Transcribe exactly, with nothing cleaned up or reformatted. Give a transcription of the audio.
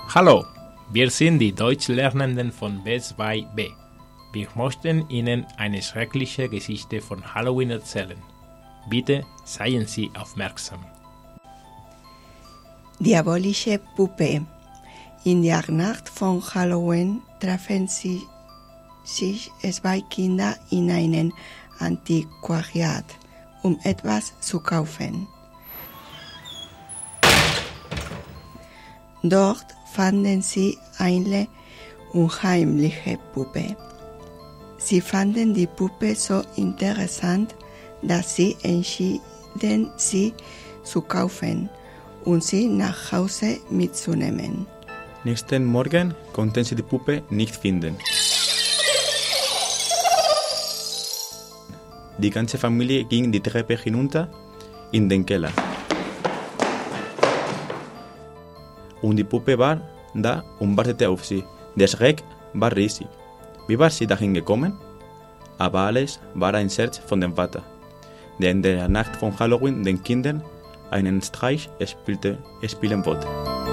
Hallo, wir sind die Deutschlernenden von B zwei B. Wir möchten Ihnen eine schreckliche Geschichte von Halloween erzählen. Bitte seien Sie aufmerksam. Diabolische Puppe. In der Nacht von Halloween treffen sie sich zwei Kinder in einem Antiquariat, um etwas zu kaufen. Dort fanden sie eine unheimliche Puppe. Sie fanden die Puppe so interessant, dass sie entschieden, sie zu kaufen und sie nach Hause mitzunehmen. Nächsten Morgen konnten sie die Puppe nicht finden. Die ganze Familie ging die Treppe hinunter in den Keller. Und die Puppe war da und wartete auf sie. Der Schreck war riesig. Wie war sie dahin gekommen? Aber alles war ein Scherz von dem Vater, der in der Nacht von Halloween den Kindern einen Streich spielte, spielen wollte.